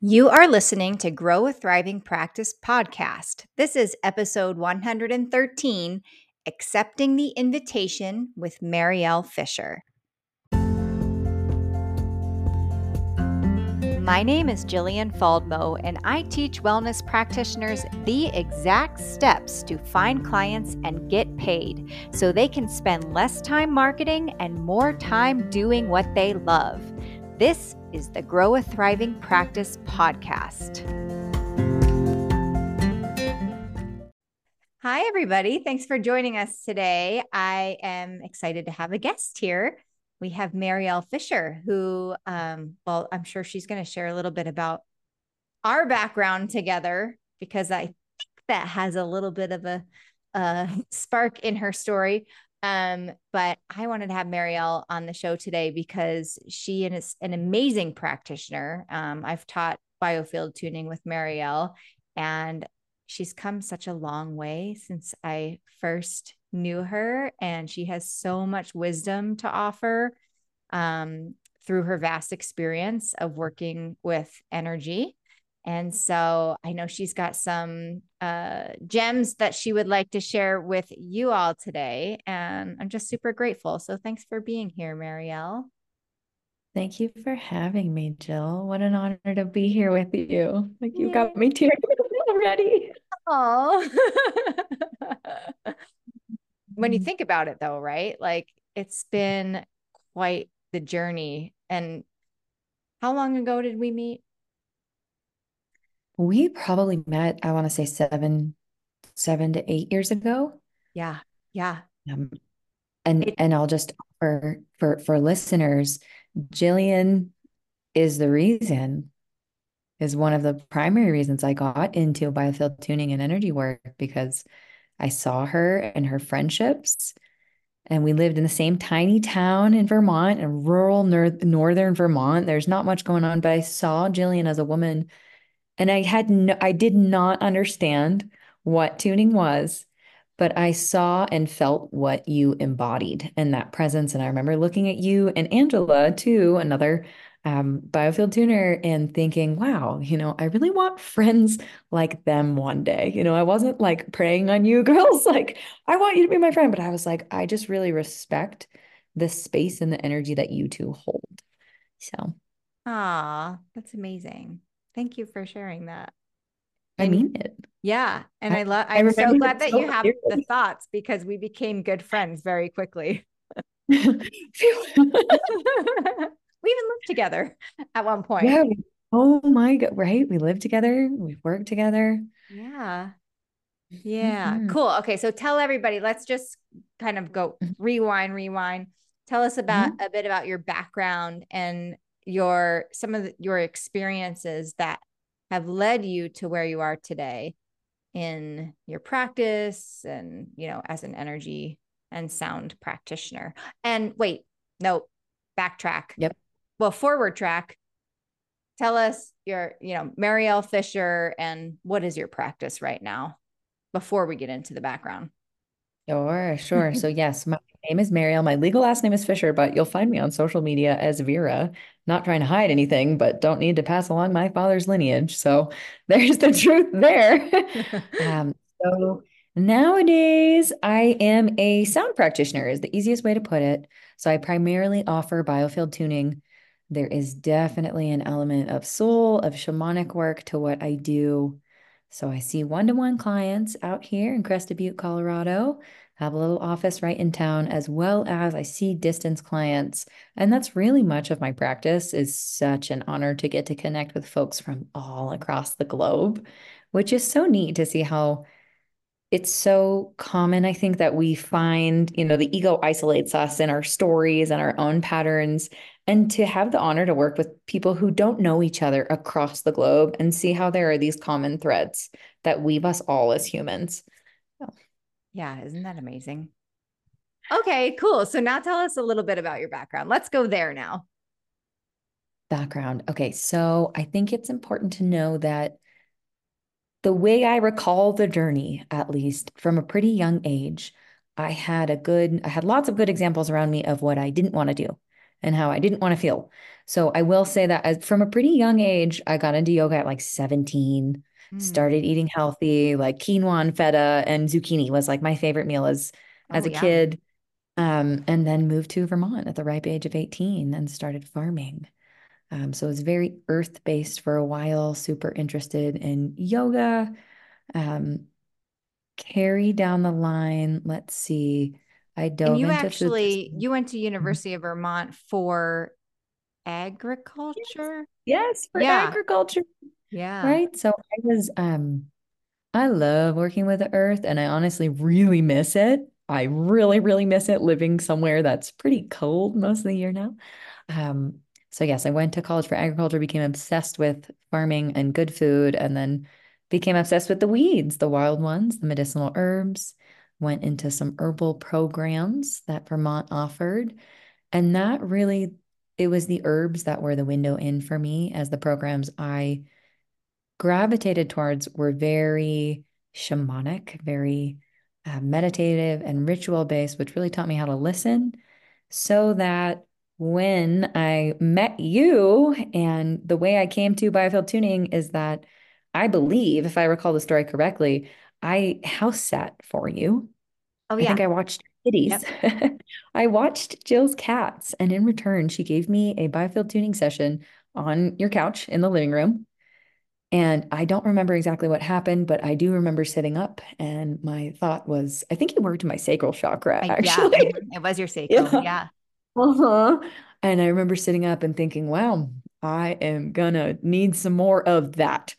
You are listening to Grow a Thriving Practice podcast. This is episode 113, Accepting the Invitation with Marielle Fisher. My name is Jillian Faldmo, and I teach wellness practitioners the exact steps to find clients and get paid so they can spend less time marketing and more time doing what they love. This is the Grow a Thriving Practice podcast. Hi, everybody. Thanks for joining us today. I am excited to have a guest here. We have Marielle Fisher, who, I'm sure she's going to share a little bit about our background together, because I think that has a little bit of a spark in her story. But I wanted to have Marielle on the show today because she is an amazing practitioner. I've taught biofield tuning with Marielle, and she's come such a long way since I first knew her, and she has so much wisdom to offer through her vast experience of working with energy. And so I know she's got some gems that she would like to share with you all today. And I'm just super grateful. So thanks for being here, Marielle. Thank you for having me, Jill. What an honor to be here with you. You got me tearing already. Oh. When you think about it, though, right? It's been quite the journey. And how long ago did we meet? We probably met, I want to say 7 to 8 years ago. Yeah. Yeah. Um, and I'll just offer for listeners, Jillian is one of the primary reasons I got into biofield tuning and energy work, because I saw her and her friendships. And we lived in the same tiny town in Vermont, in rural northern Vermont. There's not much going on, but I saw Jillian as a woman, and I did not understand what tuning was, but I saw and felt what you embodied in that presence. And I remember looking at you and Angela too, another biofield tuner, and thinking, wow, I really want friends like them one day. I wasn't like preying on you girls, like, I want you to be my friend, but I was like, I just really respect the space and the energy that you two hold. So, That's amazing. Thank you for sharing that. I And mean it. yeah, and I, I I'm so remember glad it that you so have the clearly. thoughts, because we became good friends very quickly. We even lived together at one point. Yeah. Oh my God. Right. We live together. We've worked together. Yeah. Yeah. Mhm. Cool. Okay. So tell everybody, let's just kind of go rewind. Tell us about Mhm. a bit about your background and some of your experiences that have led you to where you are today in your practice and, as an energy and sound practitioner. And wait, no, backtrack. Yep. Well, forward track. Tell us Marielle Fisher, and what is your practice right now before we get into the background? Sure. So yes, my name is Marielle. My legal last name is Fisher, but you'll find me on social media as Vera. Not trying to hide anything, but don't need to pass along my father's lineage. So there's the truth there. Um, so nowadays I am a sound practitioner is the easiest way to put it. So I primarily offer biofield tuning. There is definitely an element of soul, of shamanic work to what I do. So I see one-to-one clients out here in Crested Butte, Colorado. Have a little office right in town, as well as I see distance clients. And that's really much of my practice. Is such an honor to get to connect with folks from all across the globe, which is so neat to see how it's so common. I think that we find, the ego isolates us in our stories and our own patterns. And to have the honor to work with people who don't know each other across the globe and see how there are these common threads that weave us all as humans. So, Yeah, isn't that amazing? Okay, cool. So now tell us a little bit about your background. Let's go there now. background. Okay, so I think it's important to know that the way I recall the journey, at least from a pretty young age, I had lots of good examples around me of what I didn't want to do. and how I didn't want to feel. So I will say that from a pretty young age, I got into yoga at like 17, Mm. started eating healthy, like quinoa and feta and zucchini was like my favorite meal as Oh, a yeah. kid. And then moved to Vermont at the ripe age of 18 and started farming. So it was very earth-based for a while, super interested in yoga. Um, Carry down the line. Let's see. I And dove you into food actually systems. you went to Mhm. University of Vermont for agriculture? Yes, for Yeah. agriculture, Yeah. right? So I love working with the earth and I honestly really miss it. I really, really miss it living somewhere that's pretty cold most of the year now. Um, so yes, I went to college for agriculture, became obsessed with farming and good food, and then became obsessed with the weeds, the wild ones, the medicinal herbs, went into some herbal programs that Vermont offered. And that really, it was the herbs that were the window in for me as the programs I gravitated towards were very shamanic, very meditative and ritual based, which really taught me how to listen so that when I met you, and the way I came to biofield tuning is that I believe, if I recall the story correctly, I house sat for you. Oh, I think yeah. I watched kitties. Yep. I watched Jill's cats, and in return, she gave me a biofield tuning session on your couch in the living room. And I don't remember exactly what happened, but I do remember sitting up and my thought was, I think it worked my sacral chakra, Yeah. actually. It was your sacral. Yeah. Yeah. Uh-huh. And I remember sitting up and thinking, wow, I am gonna need some more of that.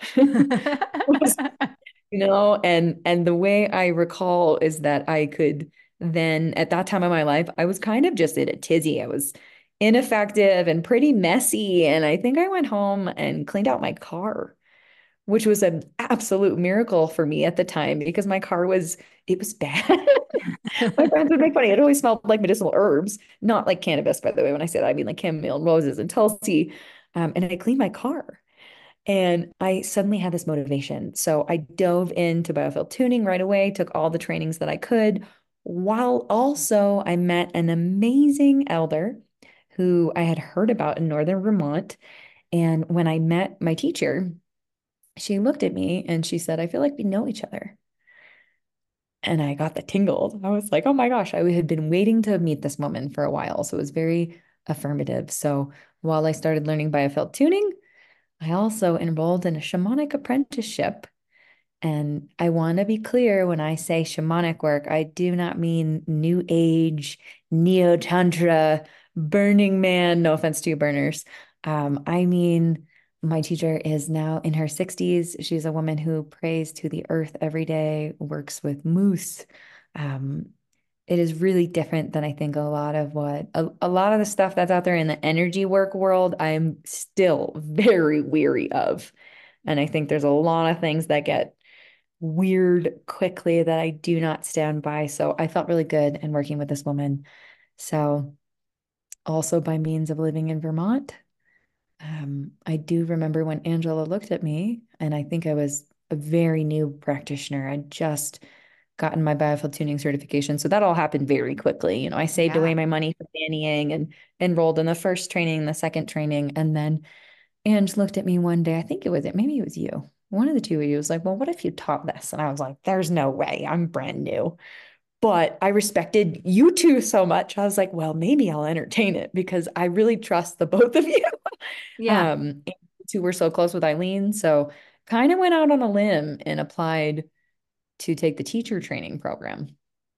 And the way I recall is that I could then at that time of my life, I was kind of just in a tizzy. I was ineffective and pretty messy. And I think I went home and cleaned out my car, which was an absolute miracle for me at the time because my car it was bad. My friends would make fun of it. It always smelled like medicinal herbs, not like cannabis, by the way. When I say that, I mean like chamomile and roses and tulsi. And I cleaned my car. And I suddenly had this motivation. So I dove into biofield tuning right away, took all the trainings that I could, while also I met an amazing elder who I had heard about in Northern Vermont. And when I met my teacher, she looked at me and she said, I feel like we know each other. And I got the tingles. I was like, oh my gosh, I had been waiting to meet this woman for a while. So it was very affirmative. So while I started learning biofield tuning, I also enrolled in a shamanic apprenticeship. And I want to be clear when I say shamanic work, I do not mean new age, neo tantra, Burning Man. No offense to you, burners. I mean, my teacher is now in her 60s. She's a woman who prays to the earth every day, works with moose. Um, it is really different than I think a lot of the stuff that's out there in the energy work world, I'm still very weary of. And I think there's a lot of things that get weird quickly that I do not stand by. So I felt really good in working with this woman. So also by means of living in Vermont, I do remember when Angela looked at me, and I think I was a very new practitioner. I just gotten my biofield tuning certification. So that all happened very quickly. I saved Yeah. away my money for fannying and enrolled in the first training, the second training. And then Ange looked at me one day, I think maybe it was you. One of the two of you was like, well, what if you taught this? And I was like, there's no way. I'm brand new. But I respected you two so much. I was like, well, maybe I'll entertain it because I really trust the both of you. Yeah. And you two were so close with Eileen. So kind of went out on a limb and applied to take the teacher training program.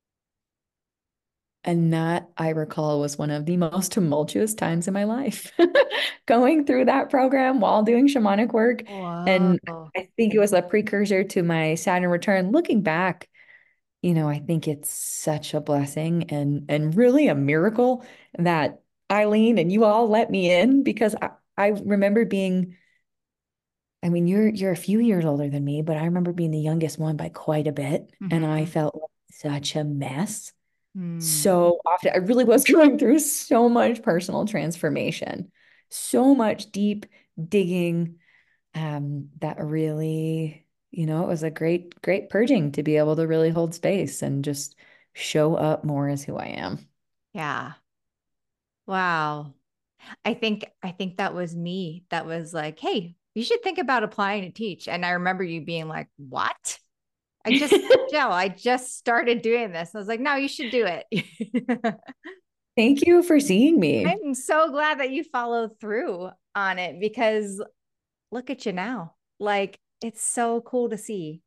And that I recall was one of the most tumultuous times in my life. Going through that program while doing shamanic work. And Whoa. I think it was a precursor to my Saturn return. Looking back, I think it's such a blessing and really a miracle that Eileen and you all let me in because I remember being, I mean, you're a few years older than me, but I remember being the youngest one by quite a bit. And I Hmm. felt like such a mess Hmm. so often. I really was going through so much personal transformation, so much deep digging, that really, it was a great, great purging to be able to really hold space and just show up more as who I am. Yeah. Wow. I think that was me. That was like, hey, you should think about applying to teach. And I remember you being like, what? I just, Jill, I just started doing this. I was like, no, you should do it. Thank you for seeing me. I'm so glad that you followed through on it because look at you now. Like it's so cool to see.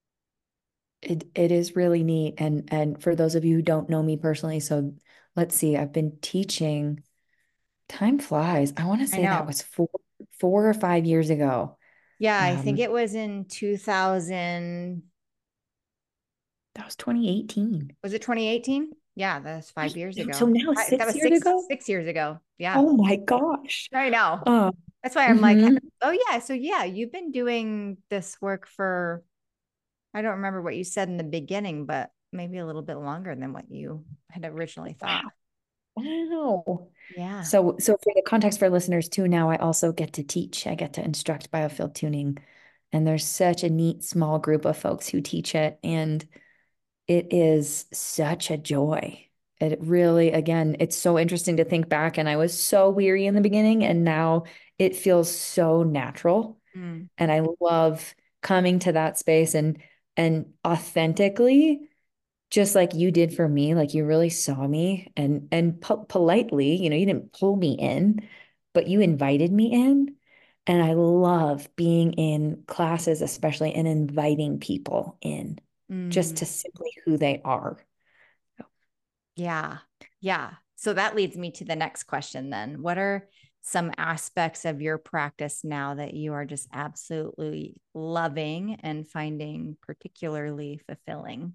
It is really neat. And for those of you who don't know me personally, so let's see, I've been teaching, time flies. I want to I say that know. was 4 or 5 years ago. Yeah, I think Um, it was in 2000. that was 2018. Was it 2018? Yeah, that's 5 years So ago. now That six was years six ago? 6 years ago. Yeah, Oh my gosh. I know. Uh, That's why I'm like, mhm. oh yeah, so yeah, you've been doing this work for I don't remember what you said in the beginning, but maybe a little bit longer than what you had originally thought. Wow. Wow. Yeah. So for the context for listeners too, now I also get to teach. I get to instruct biofield tuning. And there's such a neat small group of folks who teach it. And it is such a joy. It really, again, it's so interesting to think back. And I was so weary in the beginning, and now it feels so natural. Mm. And I love coming to that space and authentically, just like you did for me, like you really saw me and politely, you didn't pull me in, but you invited me in. And I love being in classes, especially, and inviting people in just Mm. to simply who they are. Yeah. Yeah. So that leads me to the next question then. What are some aspects of your practice now that you are just absolutely loving and finding particularly fulfilling?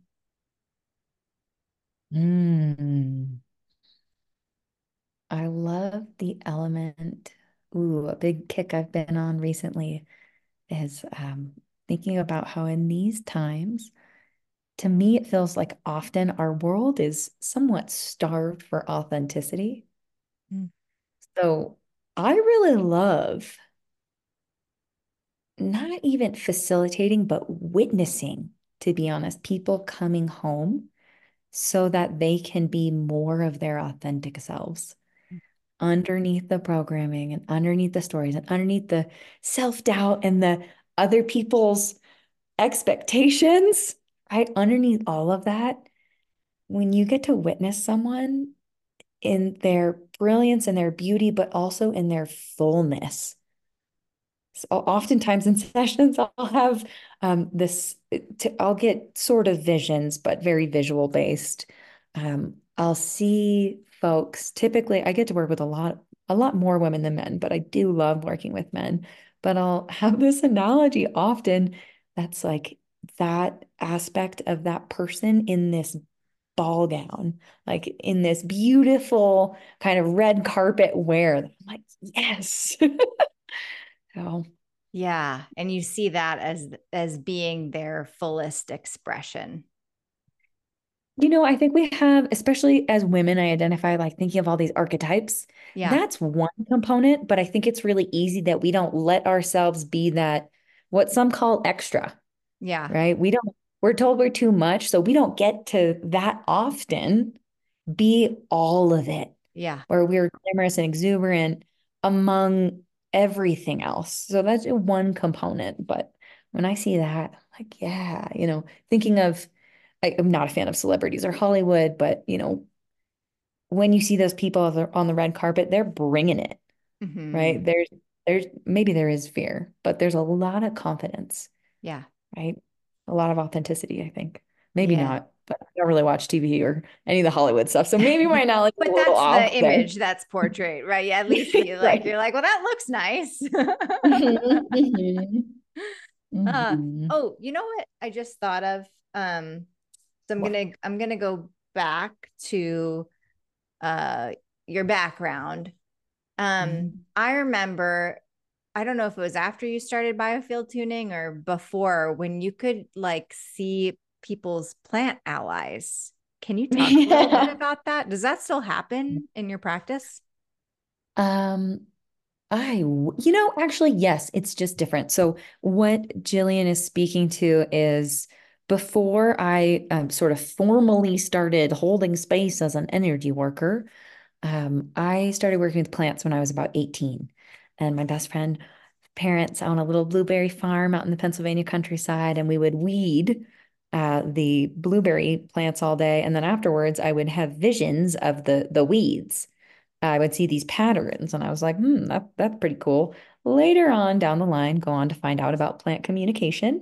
Mm, I love the element. Ooh, a big kick I've been on recently is thinking about how in these times, to me, it feels like often our world is somewhat starved for authenticity. Mm. So I really love not even facilitating, but witnessing, to be honest, people coming home so that they can be more of their authentic selves underneath the programming and underneath the stories and underneath the self-doubt and the other people's expectations, right? Underneath all of that, when you get to witness someone in their brilliance and their beauty, but also in their fullness. So oftentimes in sessions, I'll have I'll get sort of visions, but very visual based. I'll see folks. Typically, I get to work with a lot more women than men, but I do love working with men. But I'll have this analogy often that's like that aspect of that person in this ball gown, like in this beautiful kind of red carpet wear. I'm like, yes. So, Yeah. And you see that as being their fullest expression. I think we have, especially as women, I identify like thinking of all these archetypes. Yeah. That's one component, but I think it's really easy that we don't let ourselves be that, what some call extra, Yeah. right? We're told we're too much, so we don't get to that often be all of it, Yeah. where we're glamorous and exuberant among everything else. So that's one component. But when I see that, I'm like, yeah, thinking of, I'm not a fan of celebrities or Hollywood, but when you see those people on the red carpet, they're bringing it, Hmm. right? There's maybe there is fear, but there's a lot of confidence, Yeah. right? A lot of authenticity, I think. Maybe Yeah. not, but I don't really watch TV or any of the Hollywood stuff. So maybe my analogy is a But little that's off the there. image that's portrayed, right? Yeah, at least you like Right. you're like, well, that looks nice. Mhm, mhm, uh mhm. oh, you know what I just thought of? So What? I'm gonna go back to uh your background. Mhm. I remember, I don't know if it was after you started biofield tuning or before when you could like see people's plant allies. Can you talk a little bit Yeah. about that? Does that still happen in your practice? Um, actually, yes, it's just different. So what Jillian is speaking to is before I sort of formally started holding space as an energy worker, I started working with plants when I was about 18, and my best friend parents own a little blueberry farm out in the Pennsylvania countryside, and we would weed the blueberry plants all day, and then afterwards I would have visions of the weeds. I would see these patterns, and I was like, that's pretty cool. Later on down the line, go on to find out about plant communication.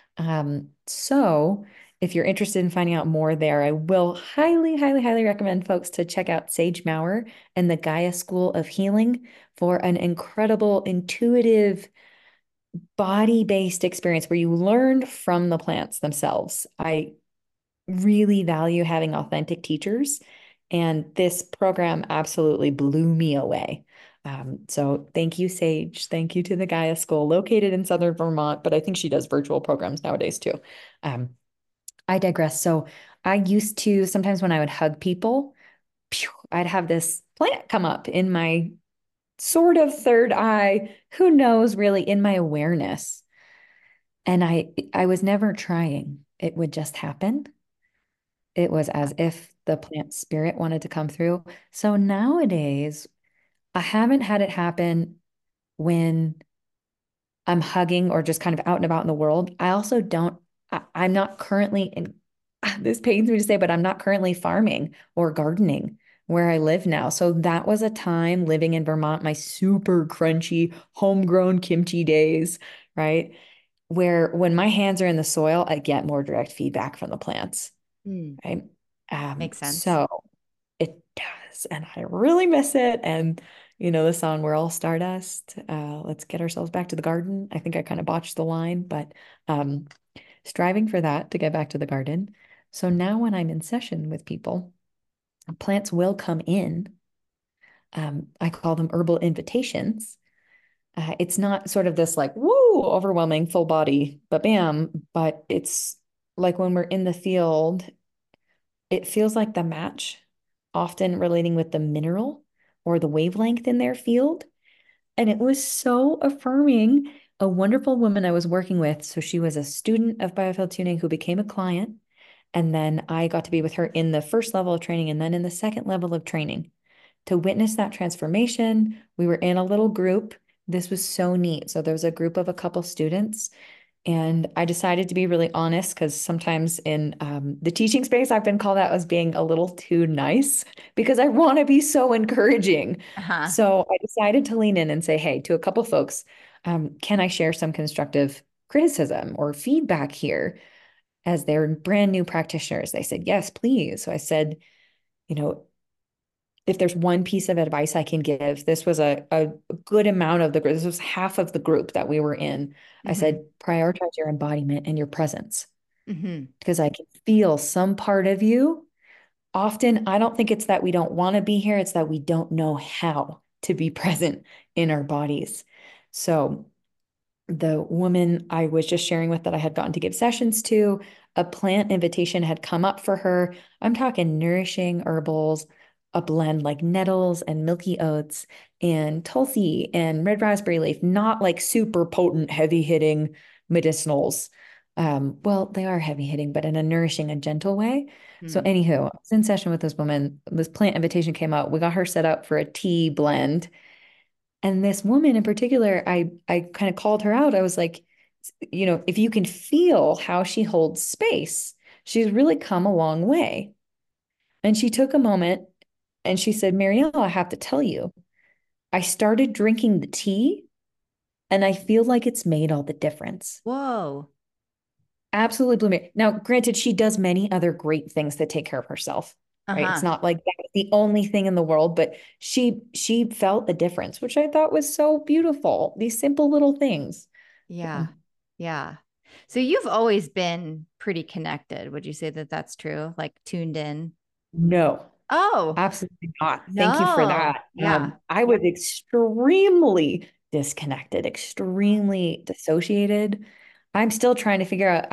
So if you're interested in finding out more there, I will highly, highly, highly recommend folks to check out Sage Maurer and the Gaia School of Healing for an incredible, intuitive, body-based experience where you learn from the plants themselves. I really value having authentic teachers, and this program absolutely blew me away. So thank you, Sage. Thank you to the Gaia School located in Southern Vermont, but I think she does virtual programs nowadays too. Um, I digress. So I used to sometimes when I would hug people, I'd have this plant come up in my sort of third eye, who knows, really in my awareness. And I was never trying. It would just happen. It was as if the plant spirit wanted to come through. So nowadays, I haven't had it happen when I'm hugging or just kind of out and about in the world. I also don't, I'm not currently in, this pains me to say, but I'm not currently farming or gardening where I live now. So that was a time living in Vermont, my super crunchy homegrown kimchi days, right? Where when my hands are in the soil, I get more direct feedback from the plants, Mm, right? makes sense. So it does, and I really miss it. And the song "We're All Stardust." Let's get ourselves back to the garden. I think I kind of botched the line, but um, striving for that to get back to the garden. So now when I'm in session with people, plants will come in. I call them herbal invitations. It's not sort of this like, woo, overwhelming full body, but bam, but it's like when we're in the field, it feels like the match, often relating with the mineral or the wavelength in their field. And it was so affirming. A wonderful woman I was working with. So she was a student of biofield tuning who became a client. And then I got to be with her in the first level of training and then in the second level of training to witness that transformation. We were in a little group. This was so neat. So there was a group of a couple students, and I decided to be really honest because sometimes in the teaching space, I've been called out as being a little too nice because I want to be so encouraging. Uh-huh. So I decided to lean in and say, hey, to a couple folks, can I share some constructive criticism or feedback here as they're brand new practitioners? They said, yes, please. So I said, you know, if there's one piece of advice I can give, this was a good amount of the group. This was half of the group that we were in. I Mm-hmm. said, prioritize your embodiment and your presence Mm-hmm. because I can feel some part of you. Often, I don't think it's that we don't want to be here, it's that we don't know how to be present in our bodies. So the woman I was just sharing with that I had gotten to give sessions to, a plant invitation had come up for her. I'm talking nourishing herbals, a blend like nettles and milky oats and tulsi and red raspberry leaf, not like super potent, heavy hitting medicinals. Well, they are heavy hitting, but in a nourishing and gentle way. So, Mm. anywho, I was in session with this woman. This plant invitation came out. We got her set up for a tea blend, and this woman in particular, I kind of called her out. I was like, if you can feel how she holds space, she's really come a long way. And she took a moment and she said, Marielle, I have to tell you, I started drinking the tea and I feel like it's made all the difference. Whoa. Absolutely blew me. Now, granted, she does many other great things to take care of herself, right? It's Uh-huh. not like that's the only thing in the world, but she felt the difference, which I thought was so beautiful. These simple little things. Yeah. So, Yeah. So you've always been pretty connected. Would you say that that's true? Like tuned in? no, Oh, absolutely not. Thank you for no. that. Yeah. I was extremely disconnected, extremely dissociated. I'm still trying to figure out.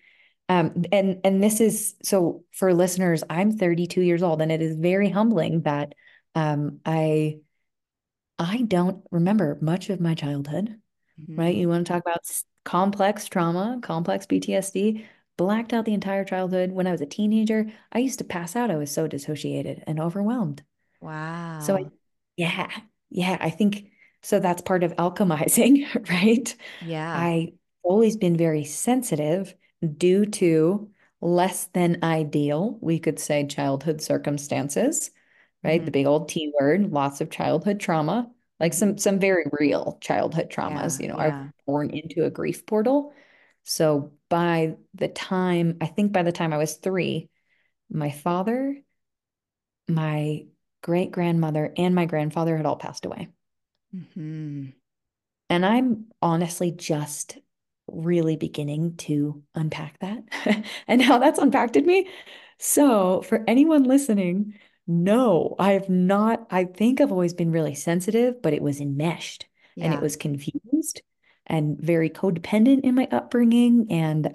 And this is so for listeners, I'm 32 years old, and it is very humbling that I don't remember much of my childhood, right? Mhm. You want to talk about complex trauma, complex PTSD, blacked out the entire childhood. When I was a teenager, I used to pass out. I was so dissociated and overwhelmed. So Wow. yeah, yeah, I think so that's part of alchemizing, right? Yeah. I always been very sensitive due to less than ideal, we could say, childhood circumstances, right? Hmm. The big old T word, lots of childhood trauma, like Hmm. some very real childhood traumas. Yeah. I was Yeah. born into a grief portal. So I think by the time I was 3, my father, my great grandmother, and my grandfather had all passed away. Hmm. And I'm honestly just really beginning to unpack that and how that's impacted me. So, for anyone listening, no, I have not. I think I've always been really sensitive, but it was enmeshed and it Yeah. was confused and very codependent in my upbringing. And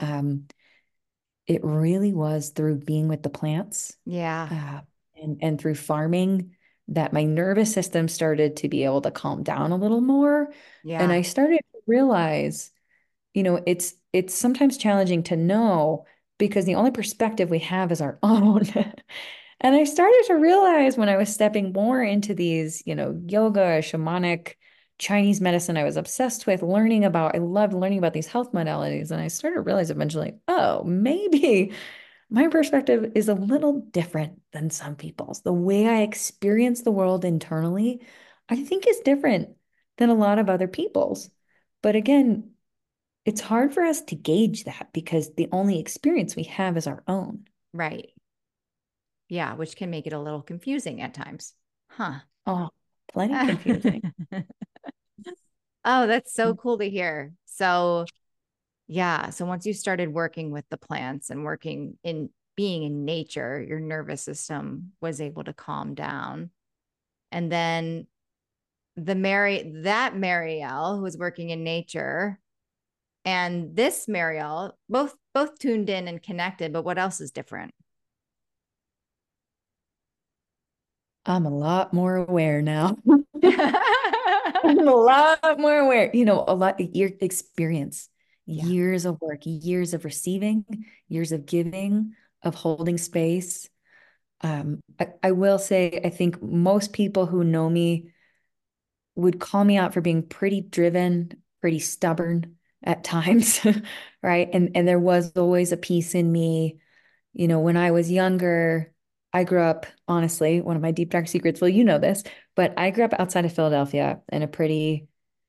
it really was through being with the plants Yeah. uh, and through farming that my nervous system started to be able to calm down a little more. And Yeah. I started to realize, it's sometimes challenging to know because the only perspective we have is our own. And I started to realize when I was stepping more into these, yoga, shamanic, Chinese medicine I was obsessed with learning about. I loved learning about these health modalities. And I started to realize eventually, oh, maybe my perspective is a little different than some people's. The way I experience the world internally, I think is different than a lot of other people's. But again, it's hard for us to gauge that because the only experience we have is our own. Right. Yeah. Which can make it a little confusing at times. Huh. Oh, plenty confusing. Oh, that's so cool to hear. So, yeah. So once you started working with the plants and working in being in nature, your nervous system was able to calm down. And then that Marielle who was working in nature and this Marielle, both tuned in and connected, but what else is different? I'm a lot more aware now. I'm a lot more aware. A lot year experience, Yeah. years of work, years of receiving, years of giving, of holding space. I will say, I think most people who know me would call me out for being pretty driven, pretty stubborn at times, right? And there was always a piece in me, when I was younger, I grew up, honestly, one of my deep dark secrets, well, you know this, but I grew up outside of Philadelphia in a pretty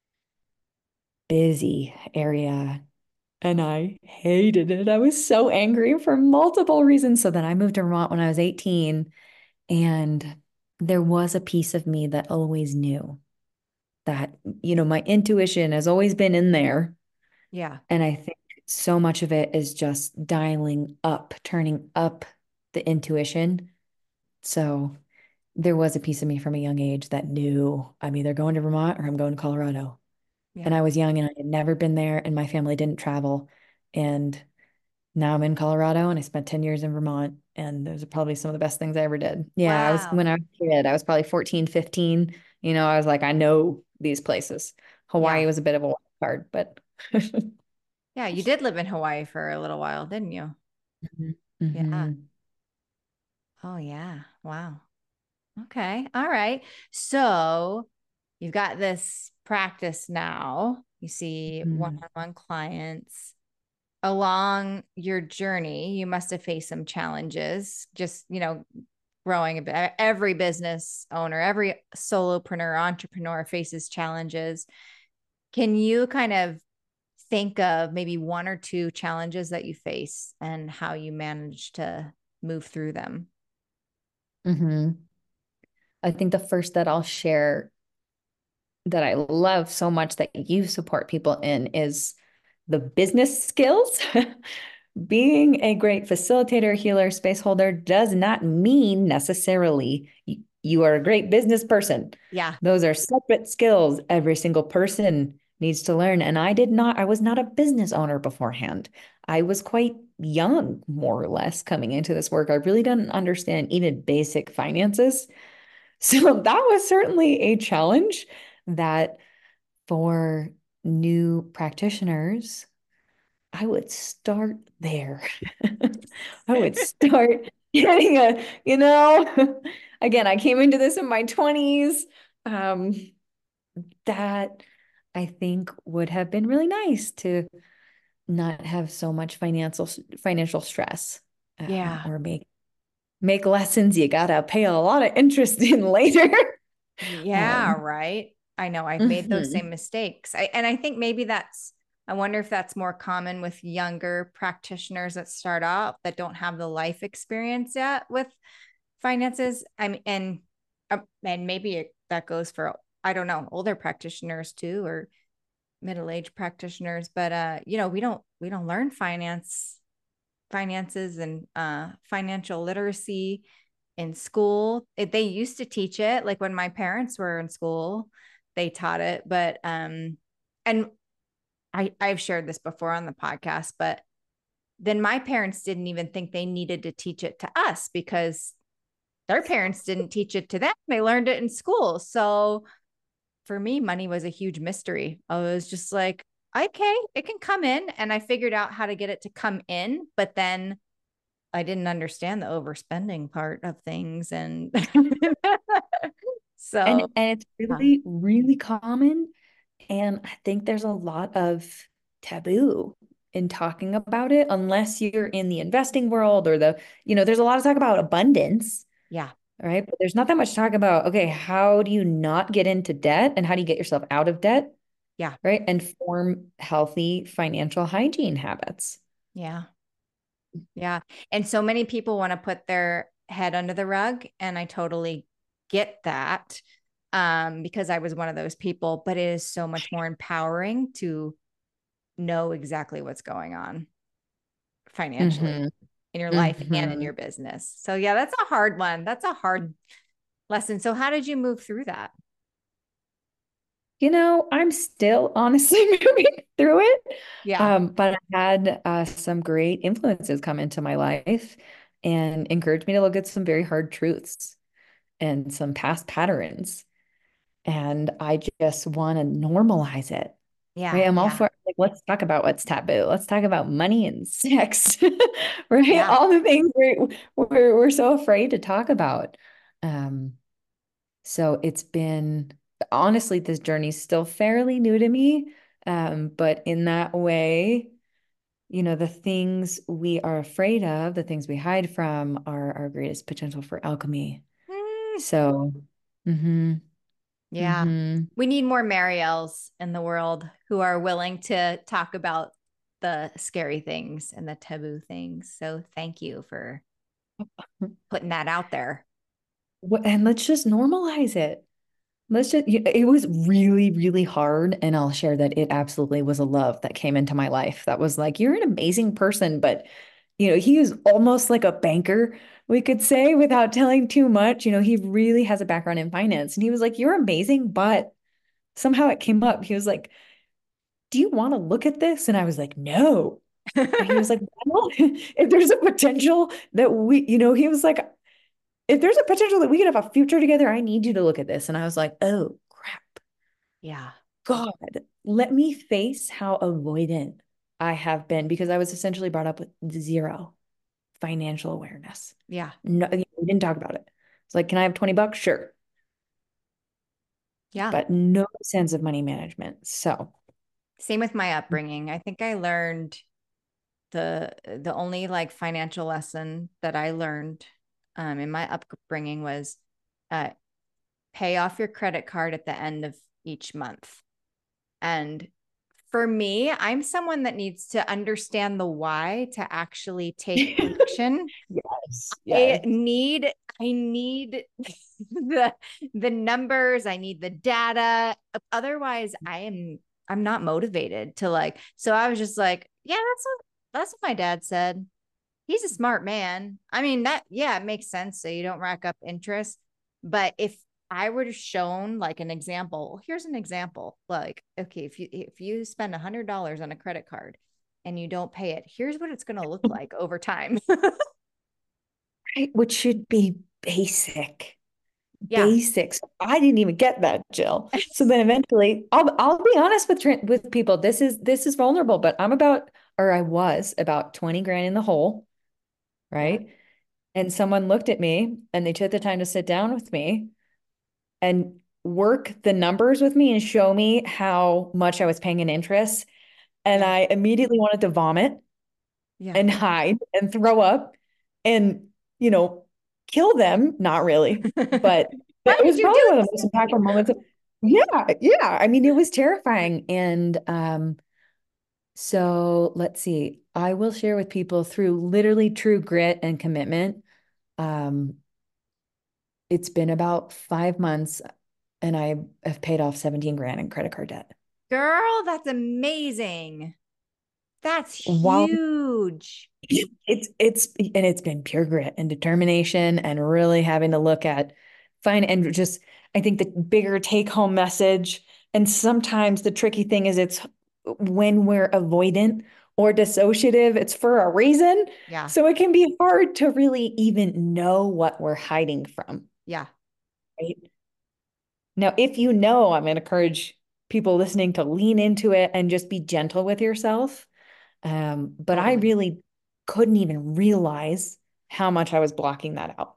busy area. And I hated it. I was so angry for multiple reasons. So then I moved to Vermont when I was 18. And there was a piece of me that always knew that, my intuition has always been in there. Yeah. And I think so much of it is just dialing up, turning up the intuition. So there was a piece of me from a young age that knew I'm either going to Vermont or I'm going to Colorado. And Yeah. I was young and I had never been there, and my family didn't travel. And now I'm in Colorado and I spent 10 years in Vermont. And those are probably some of the best things I ever did. Yeah, Wow. when I was a kid, I was probably 14, 15. I was like, I know these places. Yeah. Hawaii was a bit of a wild card, but Yeah. You did live in Hawaii for a little while, didn't you? Mhm. Yeah. Mhm. Oh, yeah. Wow. Okay. All right. So you've got this practice now. You see one Mhm. on one clients. Along your journey, you must have faced some challenges, just, growing a bit. Every business owner, every solopreneur, entrepreneur faces challenges. Can you kind of think of maybe one or two challenges that you face and how you manage to move through them? Mhm. I think the first that I'll share that I love so much that you support people in is the business skills. Being a great facilitator, healer, space holder does not mean necessarily you are a great business person. Yeah. Those are separate skills every single person needs to learn. And I was not a business owner beforehand. I was quite young, more or less, coming into this work. I really didn't understand even basic finances. So that was certainly a challenge that for new practitioners, I would start there. I would start getting again, I came into this in my 20s. Um, that I think would have been really nice to not have so much financial stress, Yeah. or make lessons you gotta pay a lot of interest in later. Yeah, Um, right. I know I've made those mhm. same mistakes. I think maybe I wonder if that's more common with younger practitioners that start off that don't have the life experience yet with finances. I mean, and maybe that goes for, I don't know, older practitioners too, or middle-aged practitioners, but we don't learn finances and financial literacy in school. They used to teach it, like when my parents were in school, they taught it. But and I've shared this before on the podcast, but then my parents didn't even think they needed to teach it to us because their parents didn't teach it to them. They learned it in school. So for me, money was a huge mystery. I was just like, okay, it can come in. And I figured out how to get it to come in, but then I didn't understand the overspending part of things. And so, And it's really, really common. And I think there's a lot of taboo in talking about it, unless you're in the investing world or there's a lot of talk about abundance, yeah, right? But there's not that much talk about, okay, how do you not get into debt and how do you get yourself out of debt, yeah, right? And form healthy financial hygiene habits. yeah, yeah. And so many people want to put their head under the rug. And I totally get that, because I was one of those people, but it is so much more empowering to know exactly what's going on financially Hmm. in your life and in Hmm. your business. So yeah, that's a hard one. That's a hard lesson. So how did you move through that? I'm still honestly moving through it. Yeah. But I had some great influences come into my life and encouraged me to look at some very hard truths and some past patterns. And I just want to normalize it. Yeah. Right. I'm all Yeah. for, like, let's talk about what's taboo. Let's talk about money and sex. Right. Yeah. All the things we're so afraid to talk about. Um, so it's been, honestly, this journey's still fairly new to me. But in that way, the things we are afraid of, the things we hide from are our greatest potential for alchemy. Mm, So, mm-hmm, yeah. mm-hmm. We need more Mariels in the world who are willing to talk about the scary things and the taboo things. So thank you for putting that out there. And let's just normalize it. It was really, really hard. And I'll share that it absolutely was a love that came into my life. That was like, you're an amazing person, but he is almost like a banker, we could say, without telling too much. He really has a background in finance. And he was like, you're amazing, but somehow it came up. He was like, do you want to look at this? And I was like, no. And he was like, well, if there's a potential that he was like, if there's a potential that we could have a future together, I need you to look at this. And I was like, oh, crap. Yeah. God, let me face how avoidant I have been because I was essentially brought up with zero financial awareness. Yeah. No, we didn't talk about it. It's like, can I have $20? Sure. Yeah. But no sense of money management. So, Same with my upbringing. I think I learned the only like financial lesson that I learned in my upbringing was uh, pay off your credit card at the end of each month. And for me, I'm someone that needs to understand the why to actually take action. yes, I yes. need I need the the numbers, I need the data. Otherwise, I'm not motivated to like. So I was just like, yeah, that's what my dad said. He's a smart man. I mean, that, yeah, it makes sense so you don't rack up interest. But if I were to shown like an example, here's an example. Like, okay, if you spend $100 on a credit card and you don't pay it, here's what it's going to look like over time. Right, which should be basic. Yeah. Basics. I didn't even get that, Jill. So then eventually, I'll be honest with people. This is vulnerable, but I was about 20 grand in the hole, Yeah. right? And someone looked at me and they took the time to sit down with me and work the numbers with me and show me how much I was paying in interest. And Yeah. I immediately wanted to vomit Yeah. and hide and throw up and, you know, kill them. Not really, but Why it did was you probably do one of the this most to me? impactful moments. Yeah, yeah. I mean, it was terrifying. And so let's see. I will share with people through literally true grit and commitment. Um, it's been about 5 months and I have paid off 17 grand in credit card debt. Girl, that's amazing. That's While huge. it's been pure grit and determination and really having to look at fine and just I think the bigger take home message. And sometimes the tricky thing is it's when we're avoidant or dissociative, it's for a reason. Yeah. So it can be hard to really even know what we're hiding from, Yeah. right? Now, if you know, I'm going to encourage people listening to lean into it and just be gentle with yourself. But I Totally. really couldn't even realize how much I was blocking that out.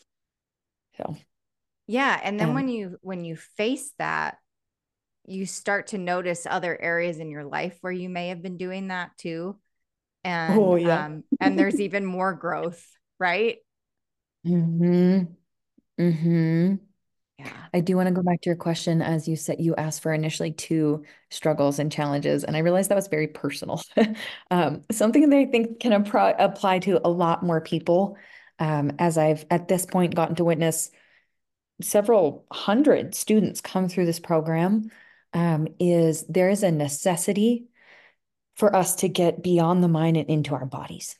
So, Yeah. And then um, when you face that, you start to notice other areas in your life where you may have been doing that too. oh yeah. And there's even more growth, right? Mm-hmm. Mm-hmm. Yeah. I do want to go back to your question. As you said, you asked for initially two struggles and challenges, and I realized that was very personal. Something that I think can apply to a lot more people, as I've at this point gotten to witness several hundred students come through this program, is there is a necessity for us to get beyond the mind and into our bodies.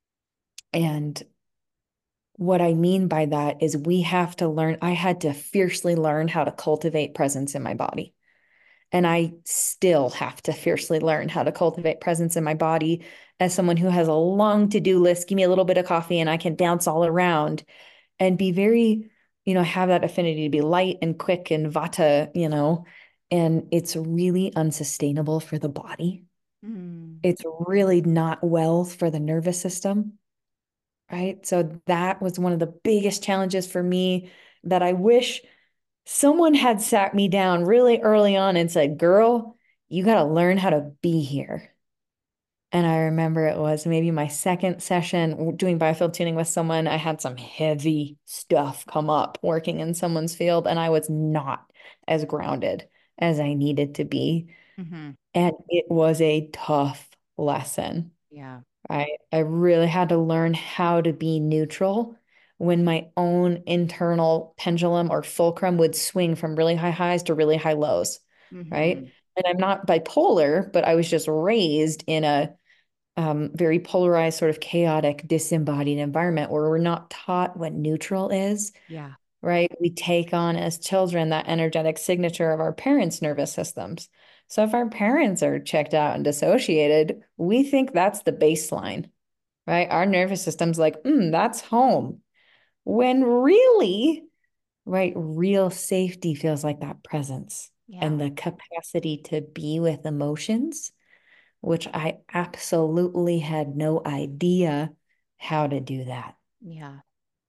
And what I mean by that is we have to learn, I had to fiercely learn how to cultivate presence in my body. And I still have to fiercely learn how to cultivate presence in my body as someone who has a long to-do list. Give me a little bit of coffee and I can bounce all around and be very, have that affinity to be light and quick and vata. And it's really unsustainable for the body. Mm. It's really not well for the nervous system, right? So that was one of the biggest challenges for me that I wish someone had sat me down really early on and said, girl, you got to learn how to be here. And I remember it was maybe my second session doing biofield tuning with someone. I had some heavy stuff come up working in someone's field, and I was not as grounded as I needed to be. Mm-hmm. And it was a tough lesson. Yeah. I really had to learn how to be neutral when my own internal pendulum or fulcrum would swing from really high highs to really high lows, Mm-hmm. right? And I'm not bipolar, but I was just raised in a very polarized, sort of chaotic, disembodied environment where we're not taught what neutral is, Yeah. right? We take on as children that energetic signature of our parents' nervous systems. So if our parents are checked out and dissociated, we think that's the baseline, right? Our nervous system's like, that's home. When really, right, real safety feels like that presence Yeah. and the capacity to be with emotions, which I absolutely had no idea how to do that. Yeah.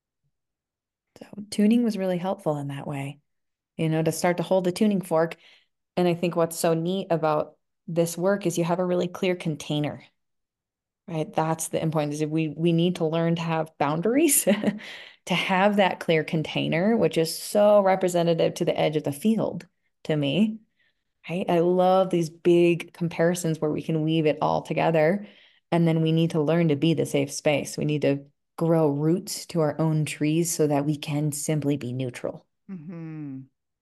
So tuning was really helpful in that way, to start to hold the tuning fork. And I think what's so neat about this work is you have a really clear container, right? That's the important is we need to learn to have boundaries to have that clear container, which is so representative to the edge of the field to me. Right? I love these big comparisons where we can weave it all together. And then we need to learn to be the safe space. We need to grow roots to our own trees so that we can simply be neutral. Mm-hmm.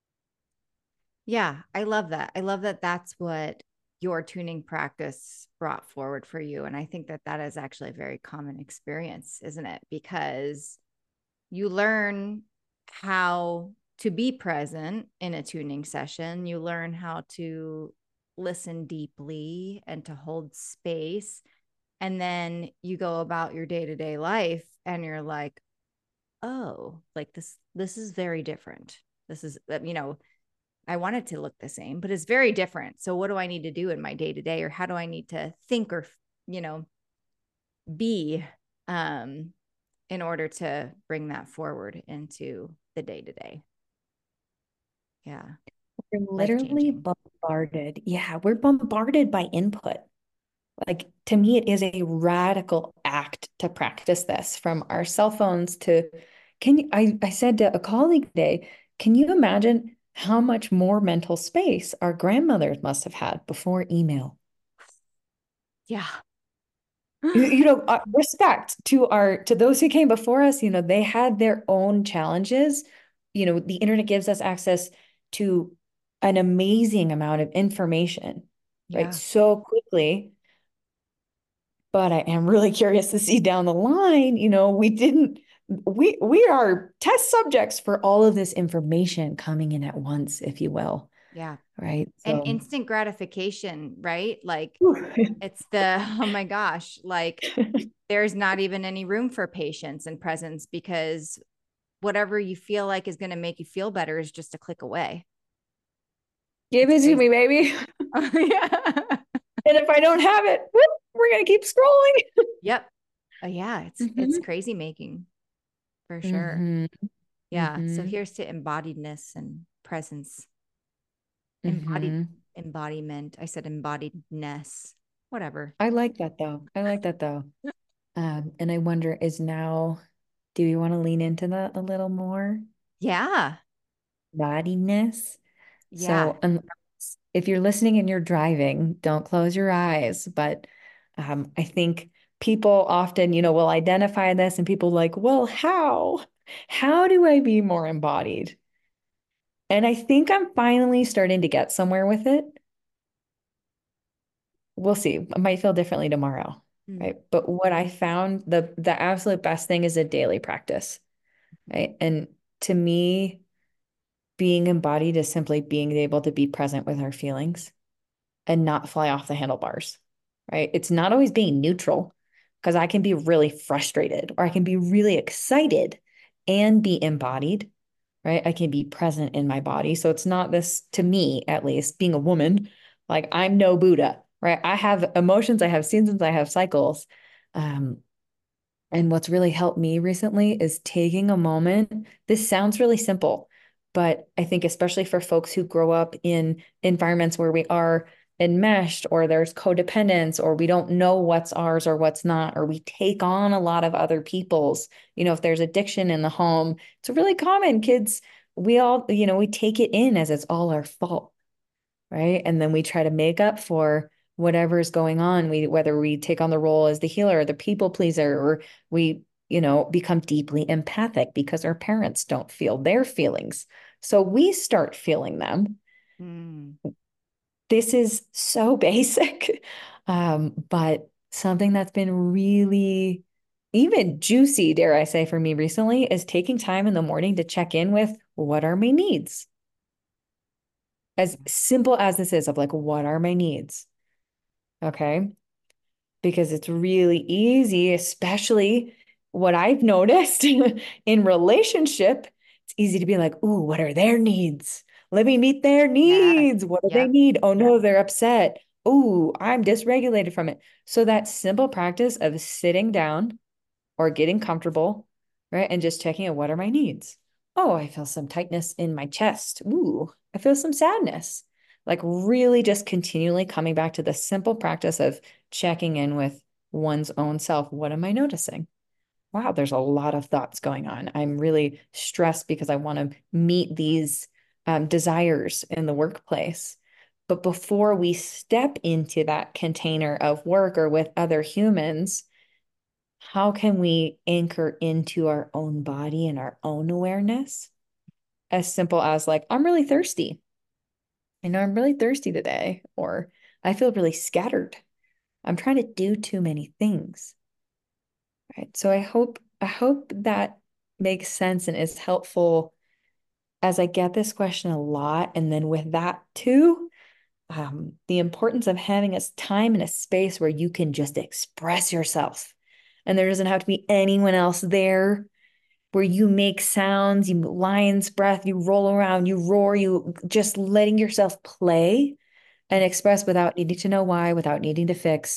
Yeah. I love that. I love that that's what your tuning practice brought forward for you. And I think that that is actually a very common experience, isn't it? Because you learn how to be present in a tuning session. You learn how to listen deeply and to hold space. And then you go about your day-to-day life and you're like, oh, like this is very different. This is, I want it to look the same, but it's very different. So what do I need to do in my day-to-day, or how do I need to think or, you know, be? Um, in order to bring that forward into the day to day. Yeah. We're Life literally changing. bombarded. Yeah, we're bombarded by input. Like to me, it is a radical act to practice this from our cell phones to, I said to a colleague today, can you imagine how much more mental space our grandmothers must have had before email? Yeah. Respect to those who came before us, they had their own challenges. The internet gives us access to an amazing amount of information, right? Yeah. So quickly. But I am really curious to see down the line, we are test subjects for all of this information coming in at once, if you will. Yeah. Right. And So instant gratification, right? Like whew. it's oh my gosh, like there's not even any room for patience and presence because whatever you feel like is going to make you feel better is just a click away. Give It's it to me, crazy. baby. Yeah. And if I don't have it, whoop, we're gonna keep scrolling. Yep. Yeah, it's Hmm. crazy making for sure. Hmm. Yeah. So Hmm. here's to embodiedness and presence. Embodied Hmm. embodiment. I said embodiedness. Whatever. I like that though. I like that though. And I wonder do you want to lean into that a little more? Yeah. Bodiness. Yeah. So, if you're listening and you're driving, don't close your eyes. But I think people often, will identify this and people like, well, how? How do I be more embodied? And I think I'm finally starting to get somewhere with it. We'll see. I might feel differently tomorrow. Mm. Right. But what I found the absolute best thing is a daily practice. Right. And to me, being embodied is simply being able to be present with our feelings and not fly off the handlebars, right? It's not always being neutral because I can be really frustrated or I can be really excited and be embodied, right? I can be present in my body. So it's not this, to me at least, being a woman, like I'm no Buddha, right? I have emotions, I have seasons, I have cycles. Um, and what's really helped me recently is taking a moment. This sounds really simple, but I think especially for folks who grow up in environments where we are enmeshed or there's codependence or we don't know what's ours or what's not, or we take on a lot of other people's, if there's addiction in the home, it's really common. Kids, we all, we take it in as it's all our fault, right? And then we try to make up for whatever is going on. Whether we take on the role as the healer or the people pleaser, or we, become deeply empathic because our parents don't feel their feelings. So we start feeling them. Mm. This is so basic, but something that's been really even juicy, dare I say, for me recently is taking time in the morning to check in with what are my needs? As simple as this is, of like, what are my needs? Okay. Because it's really easy, especially what I've noticed in relationship. It's easy to be like, ooh, what are their needs? Let me meet their Yes. needs. What do they Yep. need? Oh no, they're upset. Ooh, I'm dysregulated from it. So that simple practice of sitting down or getting comfortable, right? And just checking out what are my needs? Oh, I feel some tightness in my chest. Ooh, I feel some sadness. Like really just continually coming back to the simple practice of checking in with one's own self. What am I noticing? Wow, there's a lot of thoughts going on. I'm really stressed because I want to meet these desires in the workplace. But before we step into that container of work or with other humans, how can we anchor into our own body and our own awareness? As simple as like, I'm really thirsty. I know I'm really thirsty today, or I feel really scattered. I'm trying to do too many things. Right. So I hope that makes sense and is helpful as I get this question a lot. And then with that too, the importance of having a time and a space where you can just express yourself. And there doesn't have to be anyone else there where you make sounds, you lion's breath, you roll around, you roar, you just letting yourself play and express without needing to know why, without needing to fix.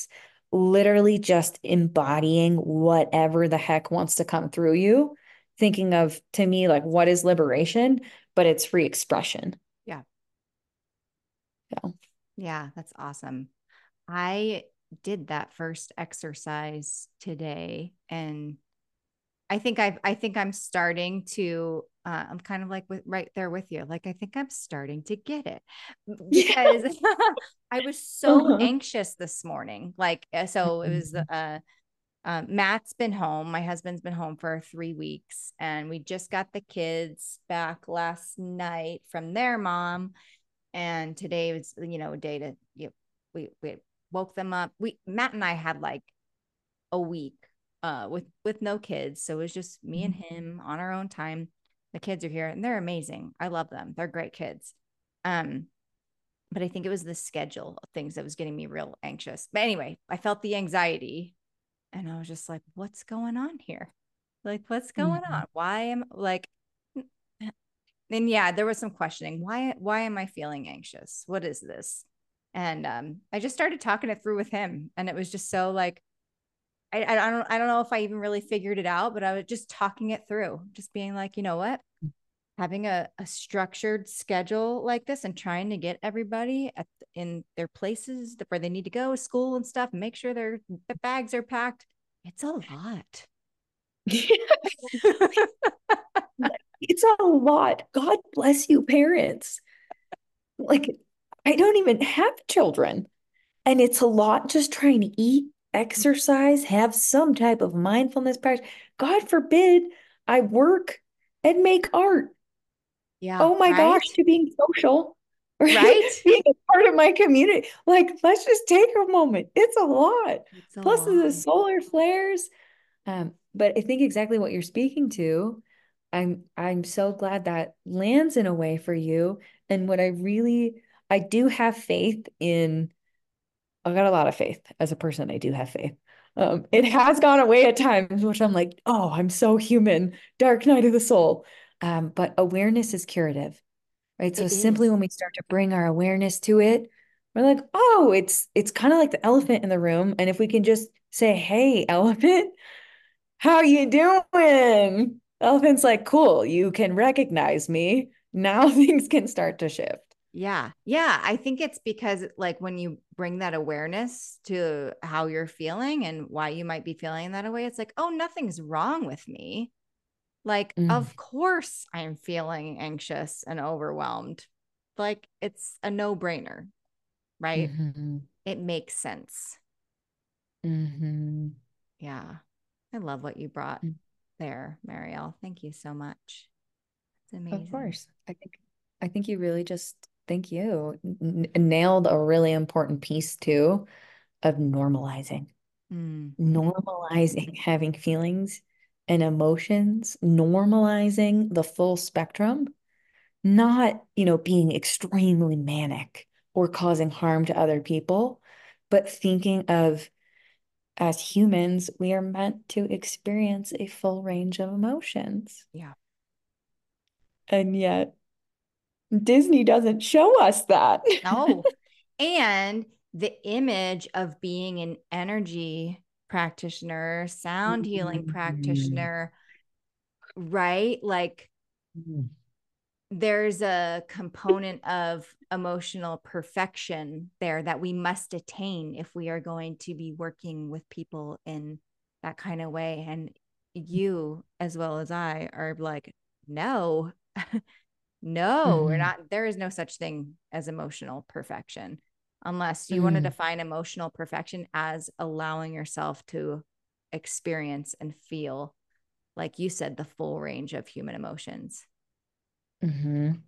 literally just embodying whatever the heck wants to come through you, thinking of, to me, like, what is liberation? But it's free expression. Yeah. So, Yeah, that's awesome. I did that first exercise today, and I think I'm starting to I'm kind of like right there with you. Like I think I'm starting to get it yeah. because I was so Uh-huh. anxious this morning. Like so it was Matt's been home. My husband's been home for 3 weeks, and we just got the kids back last night from their mom. And today was, a day to, we woke them up. Matt and I had like a week with no kids. So it was just me and him on our own time. The kids are here and they're amazing. I love them. They're great kids. Um, but I think it was the schedule of things that was getting me real anxious. But anyway, I felt the anxiety and I was just like, what's going on here? Like, what's going Mhm. on? Why am like, and yeah, there was some questioning. Why am I feeling anxious? What is this? And I just started talking it through with him. And it was just so like, I don't know if I even really figured it out, but I was just talking it through, just being like, you know what? Having a structured schedule like this and trying to get everybody in their places where they need to go, school and stuff, and make sure their bags are packed. It's a lot. It's a lot. God bless you, parents. Like, I don't even have children. And it's a lot just trying to eat, exercise, have some type of mindfulness practice. God forbid I work and make art. Yeah, Oh my right? gosh, to being social, right? Right? Being a part of my community. Like, let's just take a moment. It's a lot. It's a Plus the lot. solar flares. But I think exactly what you're speaking to, I'm so glad that lands in a way for you. And what I do have faith in, I've got a lot of faith as a person. I do have faith. It has gone away at times, which I'm like, oh, I'm so human, dark night of the soul. But awareness is curative, right? So It simply is. when we start to bring our awareness to it, we're like, oh, it's kind of like the elephant in the room. And if we can just say, hey, elephant, how you doing? Elephant's like, cool, you can recognize me. Now things can start to shift. Yeah. Yeah. I think it's because, like, when you bring that awareness to how you're feeling and why you might be feeling that way, it's like, oh, nothing's wrong with me. Like, Mm, of course, I'm feeling anxious and overwhelmed. Like, it's a no brainer, right? mhm, It makes sense. mhm. Yeah. I love what you brought there, Marielle. Thank you so much. It's Of amazing. course. I think you really just, thank you, nailed a really important piece too of normalizing. Mm, Normalizing having feelings and emotions, normalizing the full spectrum, not, being extremely manic or causing harm to other people, but thinking of, as humans, we are meant to experience a full range of emotions. yeah. And yet Disney doesn't show us that. No. And the image of being an energy practitioner, sound healing Mhm. practitioner, right? Like there's a component of emotional perfection there that we must attain if we are going to be working with people in that kind of way. And you, as well as I, are like, no, no, we're Mhm. not. There is no such thing as emotional perfection unless you want to Mm. define emotional perfection as allowing yourself to experience and feel, like you said, the full range of human emotions. Mhm.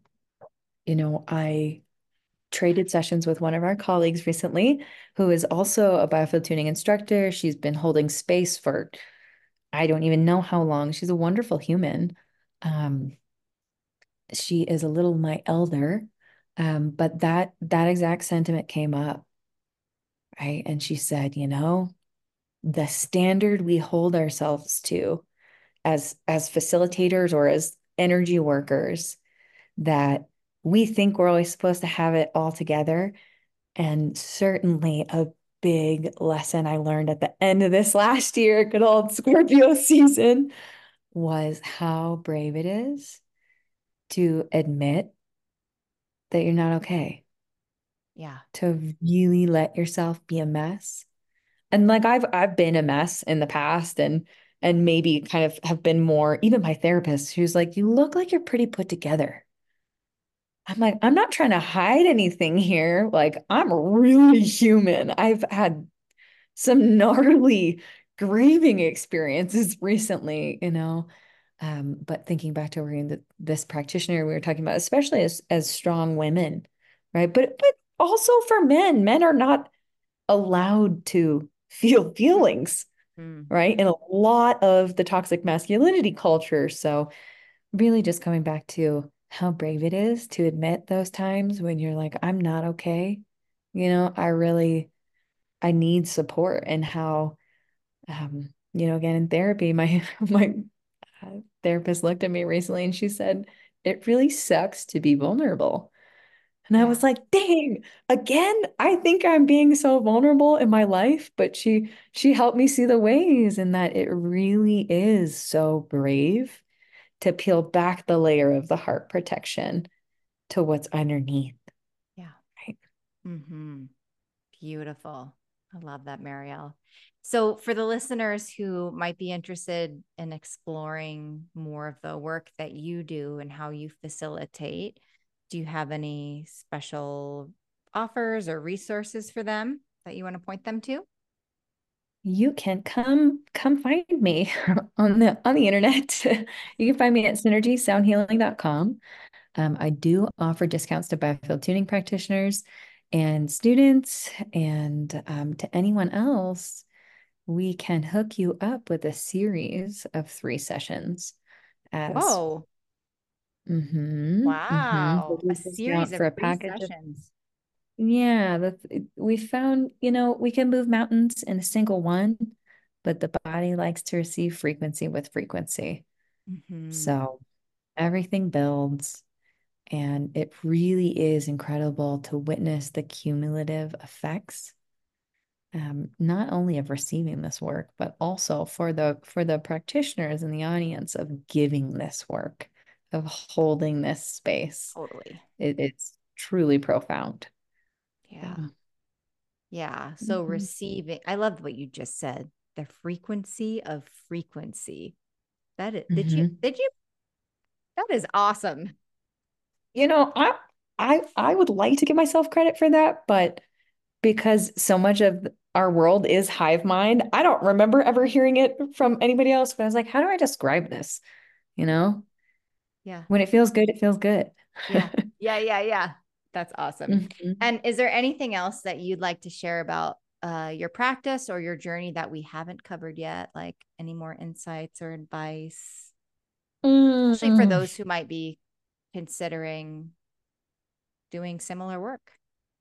I traded sessions with one of our colleagues recently who is also a biofield tuning instructor. She's been holding space for I don't even know how long. She's a wonderful human. Um, she is a little my elder. But that exact sentiment came up, right? And she said, the standard we hold ourselves to as facilitators or as energy workers, that we think we're always supposed to have it all together. And certainly a big lesson I learned at the end of this last year, good old Scorpio season, was how brave it is to admit that you're not okay, Yeah. to really let yourself be a mess. And like I've been a mess in the past and maybe kind of have been more, even my therapist, who's like, you look like you're pretty put together. I'm like, I'm not trying to hide anything here. Like, I'm really human. I've had some gnarly grieving experiences recently, you know. But thinking back to working this practitioner we were talking about, especially as strong women, right? But also for men, men are not allowed to feel feelings, Mm. right? In a lot of the toxic masculinity culture. So really just coming back to how brave it is to admit those times when you're like, I'm not okay. I need support, and how, again, in therapy, my my therapist looked at me recently and she said, it really sucks to be vulnerable. And I Yeah. was like, dang, again, I think I'm being so vulnerable in my life, but she helped me see the ways, and that it really is so brave to peel back the layer of the heart protection to what's underneath. Yeah. Right? Mm-hmm. Beautiful. I love that, Marielle. So, for the listeners who might be interested in exploring more of the work that you do and how you facilitate, do you have any special offers or resources for them that you want to point them to? You can come find me on the internet. You can find me at synergysoundhealing.com. I do offer discounts to biofield tuning practitioners and students, and to anyone else, we can hook you up with a series of 3 sessions as Whoa. There's Wow. a A series discount of for a three package of, sessions. yeah, we found, we can move mountains in a single one, but the body likes to receive frequency with frequency. Mm-hmm. So everything builds. And it really is incredible to witness the cumulative effects, not only of receiving this work, but also for the practitioners in the audience of giving this work, of holding this space. Totally. It's truly profound. Yeah. So, Yeah. So mhm. receiving, I love what you just said. The frequency of frequency. Mhm. Did you, that is awesome. You know, I would like to give myself credit for that, but because so much of our world is hive mind, I don't remember ever hearing it from anybody else. But I was like, how do I describe this? You know, Yeah. when it feels good, it feels good. Yeah. Yeah. Yeah. Yeah. That's awesome. Mhm. And is there anything else that you'd like to share about your practice or your journey that we haven't covered yet? Like any more insights or advice, especially for Mm. those who might be considering doing similar work?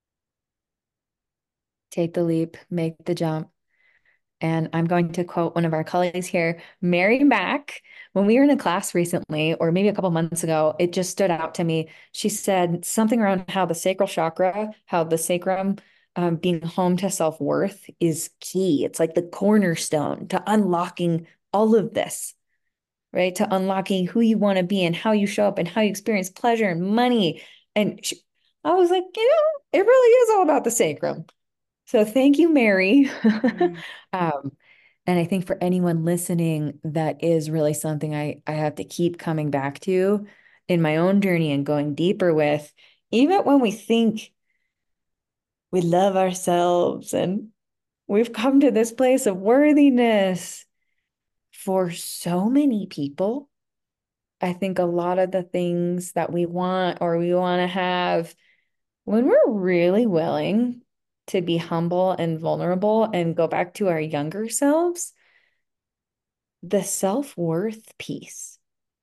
Take the leap, make the jump. And I'm going to quote one of our colleagues here, Mary Mack. When we were in a class recently, or maybe a couple months ago, it just stood out to me. She said something around how the sacral chakra, how the sacrum, being home to self-worth is key. It's like the cornerstone to unlocking all of this, right? To unlocking who you want to be and how you show up and how you experience pleasure and money. And I was like, it really is all about the sacrum. So thank you, Mary. Mm. Um, and I think for anyone listening, that is really something I have to keep coming back to in my own journey and going deeper with, even when we think we love ourselves and we've come to this place of worthiness. For so many people, I think a lot of the things that we want or we want to have, when we're really willing to be humble and vulnerable and go back to our younger selves, the self-worth piece,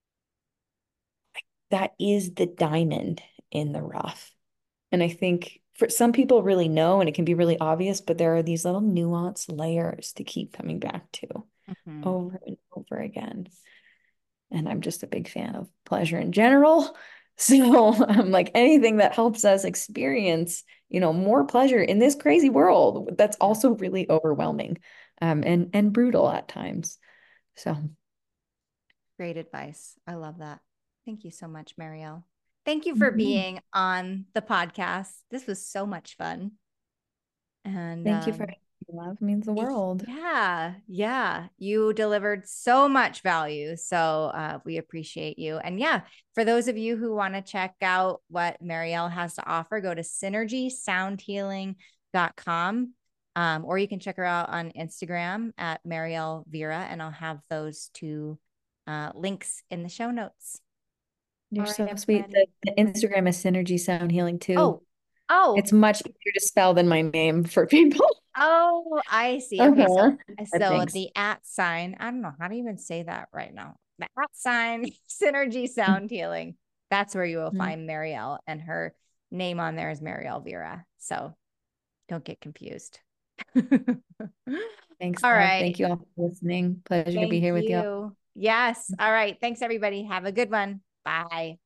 that is the diamond in the rough. And I think for some people really know, and it can be really obvious, but there are these little nuanced layers to keep coming back to Mhm. over and over again. And I'm just a big fan of pleasure in general. So I'm like anything that helps us experience, more pleasure in this crazy world that's Yeah. also really overwhelming, and brutal at times. So Great advice. I love that. Thank you so much, Marielle. Thank you for mhm. being on the podcast. This was so much fun. And Thank you for love means the world. yeah, you delivered so much value. So we appreciate you. And yeah, for those of you who want to check out what Marielle has to offer, go to synergysoundhealing.com. Or you can check her out on Instagram at Marielle Vera, and I'll have those two links in the show notes. You're All right, so sweet. everybody. The Instagram is Synergy Sound Healing too. Oh, oh, It's much easier to spell than my name for people. oh, I see. Okay, so Uh-huh. so Thanks. the at sign, I don't know how to even say that right now. The at sign Synergy Sound Healing. That's where you will Mhm. find Marielle, and her name on there is Marielle Vera. So don't get confused. Thanks, All love. right. Thank you all for listening. Pleasure to be Thank here with y'all. you. Yes. All right. Thanks, everybody. Have a good one. Bye.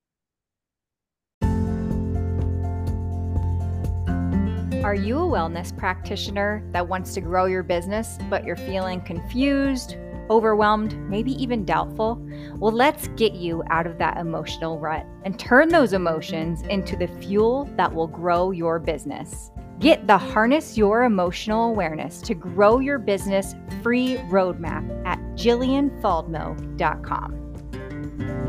Are you a wellness practitioner that wants to grow your business, but you're feeling confused, overwhelmed, maybe even doubtful? Well, let's get you out of that emotional rut and turn those emotions into the fuel that will grow your business. Get the Harness Your Emotional Awareness to Grow Your Business free roadmap at jillianfaldmo.com.